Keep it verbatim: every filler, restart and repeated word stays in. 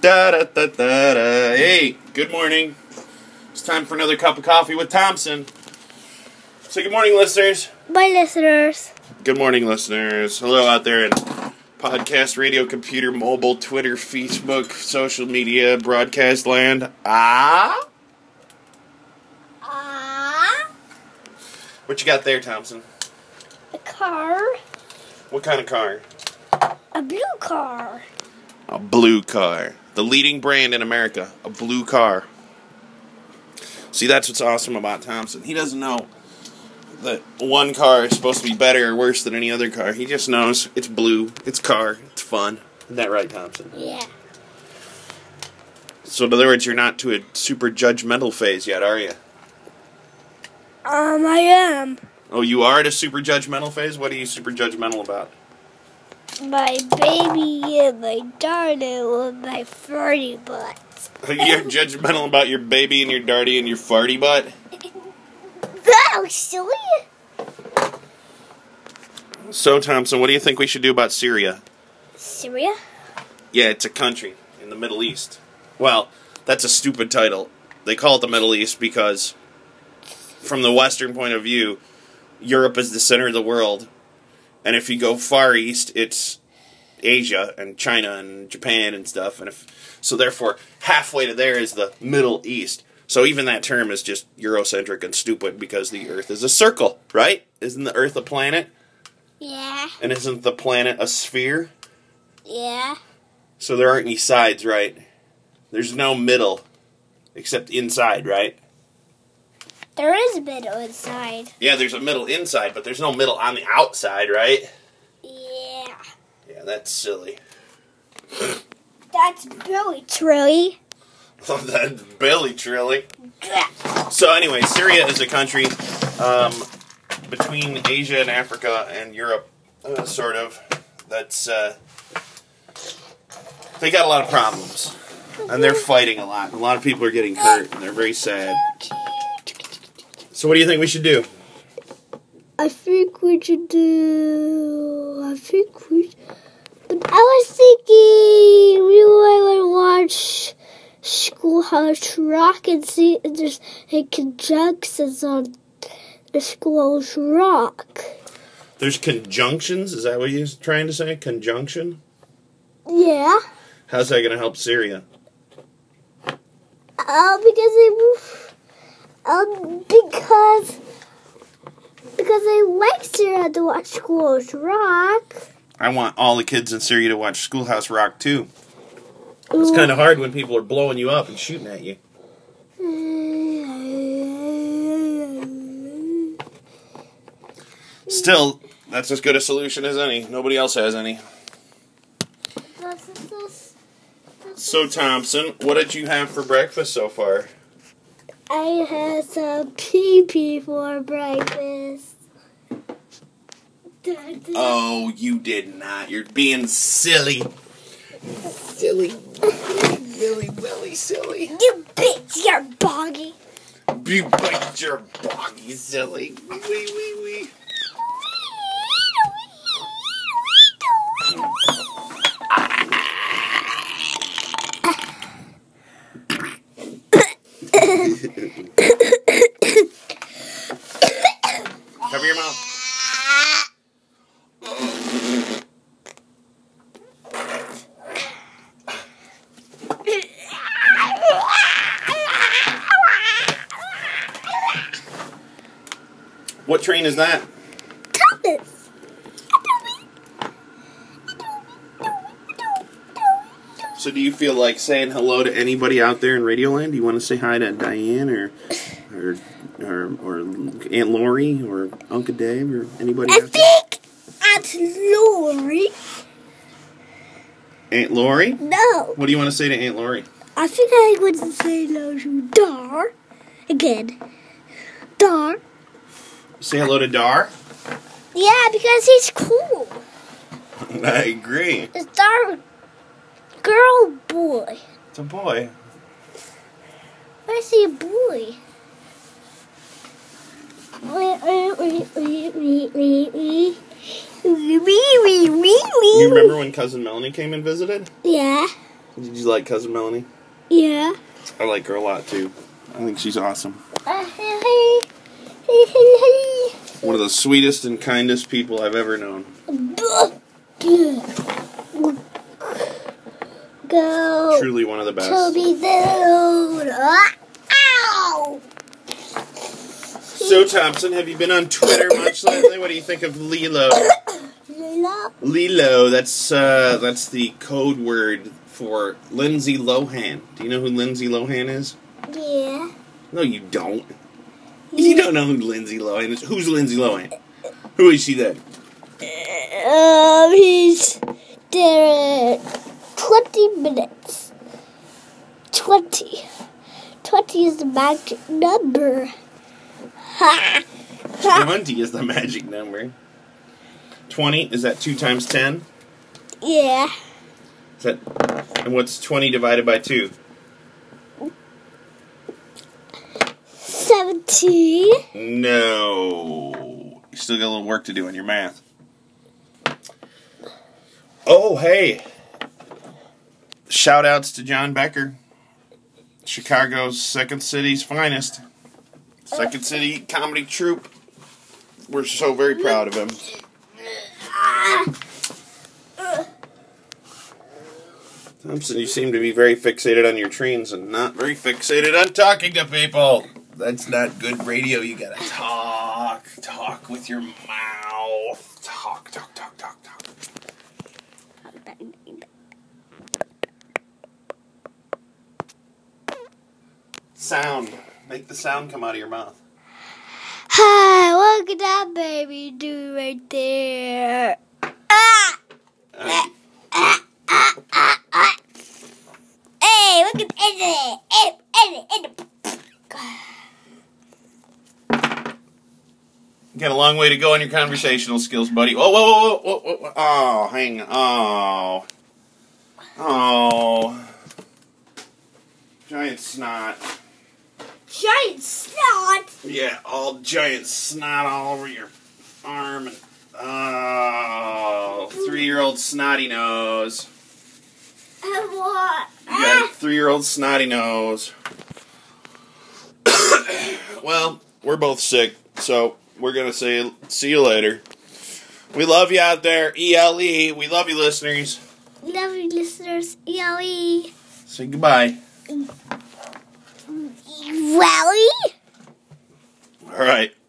Da da da da da. Hey, good morning. It's time for another cup of coffee with Thompson. Say good morning, listeners. Bye, listeners. Good morning, listeners. Hello out there in podcast, radio, computer, mobile, Twitter, Facebook, social media, broadcast land. Ah? Ah. What you got there, Thompson? A car. What kind of car? A blue car. A blue car. The leading brand in America. A blue car. See, that's what's awesome about Thompson. He doesn't know that one car is supposed to be better or worse than any other car. He just knows it's blue, it's car, it's fun. Isn't that right, Thompson? Yeah. So in other words, you're not to a super judgmental phase yet, are you? Um, I am. Oh, you are at a super judgmental phase? What are you super judgmental about? My baby and my daughter and my farty butt. You're judgmental about your baby and your darty and your farty butt? That was silly. So, Thompson, what do you think we should do about Syria? Syria? Yeah, it's a country in the Middle East. Well, that's a stupid title. They call it the Middle East because, from the Western point of view, Europe is the center of the world. And if you go far east, it's Asia and China and Japan and stuff. And if so, therefore, halfway to there is the Middle East. So even that term is just Eurocentric and stupid because the Earth is a circle, right? Isn't the Earth a planet? Yeah. And isn't the planet a sphere? Yeah. So there aren't any sides, right? There's no middle, except inside, right? There is a middle inside. Yeah, there's a middle inside, but there's no middle on the outside, right? Yeah. Yeah, that's silly. That's Billy Trilly. Oh, that's Billy Trilly. So anyway, Syria is a country um, between Asia and Africa and Europe, uh, sort of. That's uh, they got a lot of problems, and they're fighting a lot. A lot of people are getting hurt, and they're very sad. So what do you think we should do? I think we should do... I think we... But I was thinking we might watch Schoolhouse Rock and see if there's any conjunctions on the Schoolhouse Rock. There's conjunctions? Is that what you're trying to say? Conjunction? Yeah. How's that going to help Syria? Uh, because they... Um, because... Because I like Syria to watch Schoolhouse Rock. I want all the kids in Syria to watch Schoolhouse Rock, too. It's kind of hard when people are blowing you up and shooting at you. Still, that's as good a solution as any. Nobody else has any. So, Thompson, what did you have for breakfast so far? I had some pee-pee for breakfast. Oh, you did not. You're being silly. Silly. Silly, Willy, silly. You bitch, you're boggy. You bite your boggy silly. Wee, wee, wee. Cover your mouth. What train is that? Thomas. So do you feel like saying hello to anybody out there in Radioland? Do you want to say hi to Diane or or or, or Aunt Lori or Uncle Dave or anybody I out there? think Aunt Lori. Aunt Lori? No. What do you want to say to Aunt Lori? I think I want to say hello to Dar. Again. Dar. Say hello to Dar? Yeah, because he's cool. I agree. Is Dar girl boy? It's a boy. Why is he a boy? You remember when Cousin Melanie came and visited? Yeah. Did you like Cousin Melanie? Yeah. I like her a lot, too. I think she's awesome. One of the sweetest and kindest people I've ever known. Go. Truly one of the best. Toby the Ow! So, Thompson, have you been on Twitter much lately? What do you think of Lilo? Lilo? Lilo, that's uh, that's the code word for Lindsay Lohan. Do you know who Lindsay Lohan is? Yeah. No, you don't. You don't know who Lindsay Lohan is. Who's Lindsay Lohan? Who is she then? Um, he's there at twenty minutes. Twenty. Twenty is the magic number. Ha! twenty is the magic number. twenty, is that two times ten? Yeah. Is that, and what's twenty divided by two? Seventeen. No. You still got a little work to do on your math. Oh, hey. Shout outs to John Becker. Chicago's Second City's finest. Second City comedy troupe. We're so very proud of him. Thompson, you seem to be very fixated on your trains and not very fixated on talking to people. That's not good radio. You gotta talk. Talk with your mouth. Talk, talk, talk, talk, talk. Sound. Make the sound come out of your mouth. Hi, look at that baby do right there. Ah! Uh, Ah, ah, ah, ah. Hey, look at it. Hey, hey, hey. you got a long way to go on your conversational skills, buddy. Whoa, whoa, whoa, whoa, whoa, whoa. Oh, hang on. Oh. Oh. Giant snot. Giant snot. Yeah, all giant snot all over your arm. And, oh, three-year-old snotty nose. And what? You got a three-year-old snotty nose. Well, we're both sick, so we're going to say see you later. We love you out there, E L E. We love you, listeners. Love you, listeners. E L E. Say goodbye. Rally? All right.